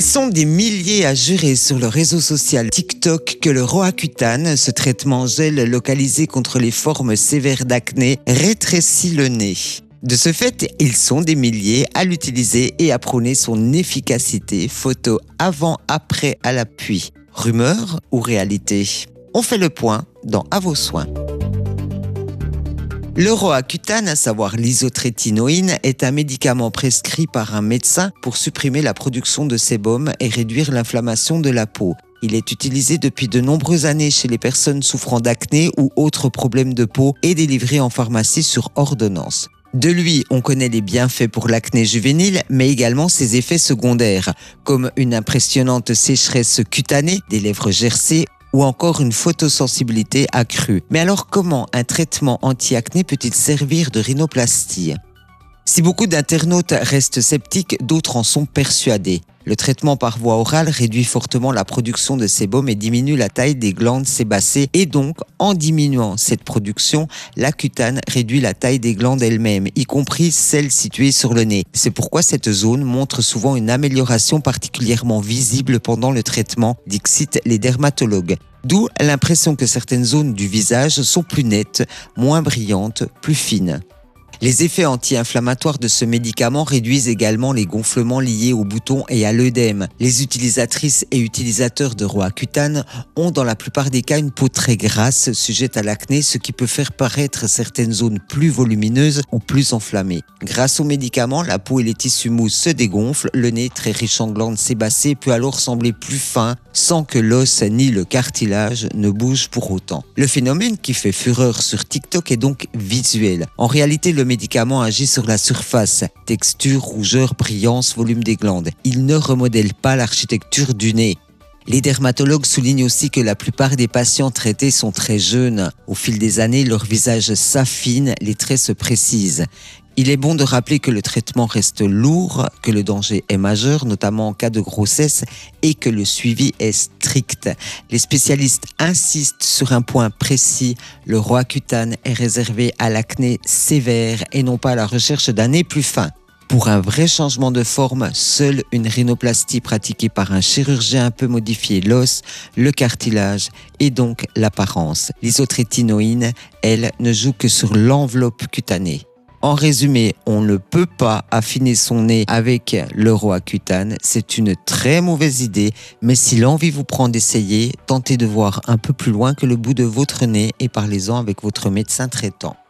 sont des milliers à jurer sur le réseau social TikTok que le Roaccutane, ce traitement gel localisé contre les formes sévères d'acné, rétrécit le nez. De ce fait, ils sont des milliers à l'utiliser et à prôner son efficacité. Photo avant-après à l'appui. Rumeur ou réalité? On fait le point dans À vos soins. Le Roaccutane, à savoir l'isotrétinoïne, est un médicament prescrit par un médecin pour supprimer la production de sébum et réduire l'inflammation de la peau. Il est utilisé depuis de nombreuses années chez les personnes souffrant d'acné ou autres problèmes de peau et délivré en pharmacie sur ordonnance. De lui, on connaît les bienfaits pour l'acné juvénile, mais également ses effets secondaires, comme une impressionnante sécheresse cutanée, des lèvres gercées, ou encore une photosensibilité accrue. Mais alors comment un traitement anti-acné peut-il servir de rhinoplastie? Si beaucoup d'internautes restent sceptiques, d'autres en sont persuadés. Le traitement par voie orale réduit fortement la production de sébum et diminue la taille des glandes sébacées et donc, en diminuant cette production, l'accutane réduit la taille des glandes elles-mêmes, y compris celles situées sur le nez. C'est pourquoi cette zone montre souvent une amélioration particulièrement visible pendant le traitement, dixit les dermatologues. D'où l'impression que certaines zones du visage sont plus nettes, moins brillantes, plus fines. Les effets anti-inflammatoires de ce médicament réduisent également les gonflements liés aux boutons et à l'œdème. Les utilisatrices et utilisateurs de Roaccutane ont dans la plupart des cas une peau très grasse, sujette à l'acné, ce qui peut faire paraître certaines zones plus volumineuses ou plus enflammées. Grâce au médicament, la peau et les tissus mous se dégonflent, le nez très riche en glandes sébacées peut alors sembler plus fin, sans que l'os ni le cartilage ne bougent pour autant. Le phénomène qui fait fureur sur TikTok est donc visuel. En réalité, le médicament agit sur la surface, texture, rougeur, brillance, volume des glandes. Il ne remodèle pas l'architecture du nez. Les dermatologues soulignent aussi que la plupart des patients traités sont très jeunes. Au fil des années, leur visage s'affine, les traits se précisent. Il est bon de rappeler que le traitement reste lourd, que le danger est majeur, notamment en cas de grossesse, et que le suivi est strict. Les spécialistes insistent sur un point précis, le Roaccutane est réservé à l'acné sévère et non pas à la recherche d'un nez plus fin. Pour un vrai changement de forme, seule une rhinoplastie pratiquée par un chirurgien peut modifier l'os, le cartilage et donc l'apparence. L'isotrétinoïne, elle, ne joue que sur l'enveloppe cutanée. En résumé, on ne peut pas affiner son nez avec le Roaccutane, c'est une très mauvaise idée, mais si l'envie vous prend d'essayer, tentez de voir un peu plus loin que le bout de votre nez et parlez-en avec votre médecin traitant.